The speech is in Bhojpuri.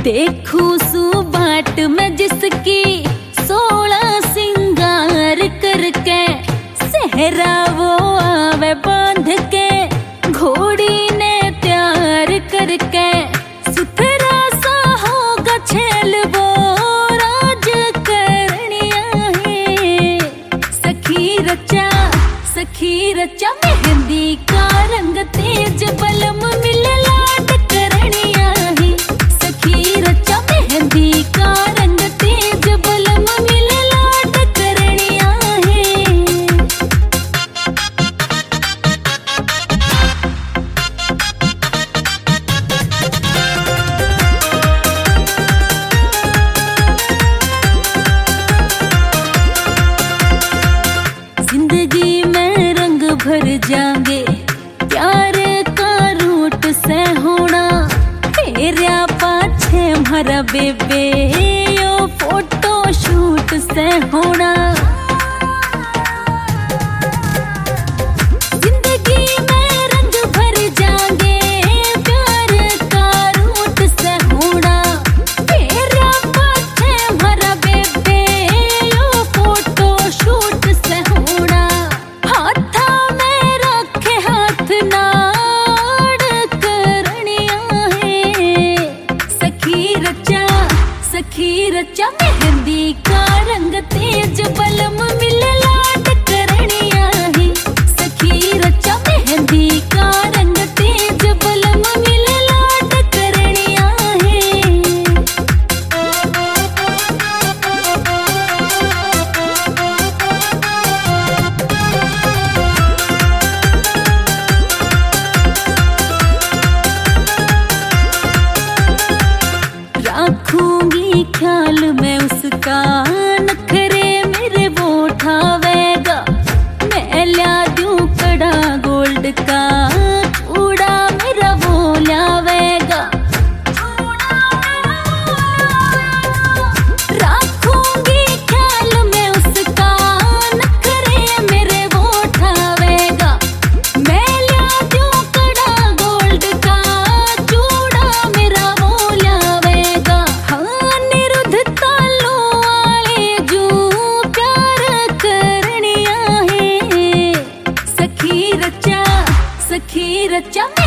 देखू सुबाट में जिसकी 16 सिंगार करके सहरा वो आवे बांध के घोड़ी ने तैयार करके सुथरा सा होगा छेल वो राज करनिया है। सखी रचा मेहंदी का रंग तेज बलम मिले लाड करनिया है। सखी रचा मेहंदी का रंग तेज बलम मिले लाड करनिया है। जिंदगी में रंग भर जाएंगे प्यार का रूट से होना तेरा पाछे हमारा बेबे यो फोटो शूट से होना। जिंदगी में रंग भर जाएंगे प्यार का रूट से होना तेरा पाछे हमारा बेबे यो फोटो शूट से होना। हाथा में रखे हाथ नाड़ करनिया है। सखी रचा मेहंदी का रंग तेज बलम मिले लाड करनिया है। सखी रचा मेहंदी का रंग तेज बलम मिले लाड करनिया है। रखूंगी ख्याल में उसका नखरे मेरे वो उठावेगा। मैं ला दूं कड़ा गोल्ड का चूड़ा मेरा वो लावेगा। रखूंगी ख्याल में उसका नखरे मेरे वो उठावेगा। मैं ला दूं कड़ा गोल्ड का चूड़ा मेरा वो लावेगा। हाँ निरुद्ध तालों वाले जो प्यार करनिया है। सखी रचा